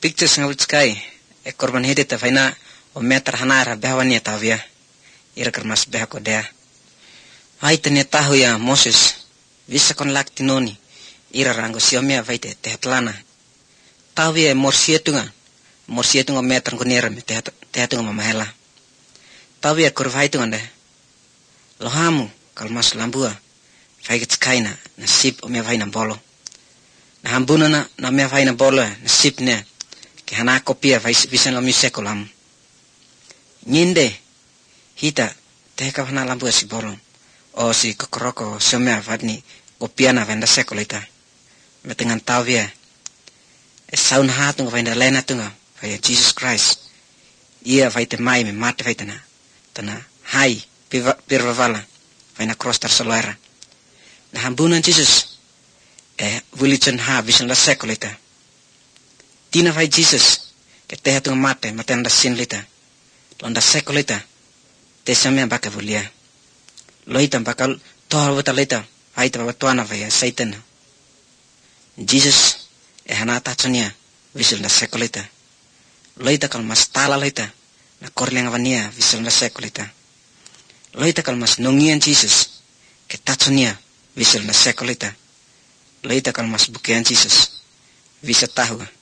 pictures nga utskai e korban hede ta faina o meter hanara behawani tavia ira kermas behako dea ai tene tahu ya Moses visa kon laktinoni ira rango siomia vaite tehatlana tavia morsietunga meter konera me tehatunga mamahela tavia kurvaitunga de lohamu kalmas lambua faigit kaina nasib omia vaina bolo na hambuna na mea vaina bolo nasib ne ke hana kopia visan la musekulam nyinde hita teka hana lambu si bolong o si kokoroko somea vadni kopia na venda sekolita metengan tavia saun hatung vaina lena tunga vaya Jesus Christ ia vaite mai me mate vaitana tana hai pirvavala vaina cross tersolera na hambuna Jesus vulichen ha visan la sekolita tina vai Jesus ke tehatung mate matenda sinlita londa sekolita te samia baka vulia loita bakal tohal wata lita aita batuana vaya satan Jesus hana tachonia visul na sekolita loita kal mas tala lita na korlenga vania visul na sekolita loita kal mas nongian Jesus ke tachonia visul na sekolita loita kal mas bukean Jesus visa tahu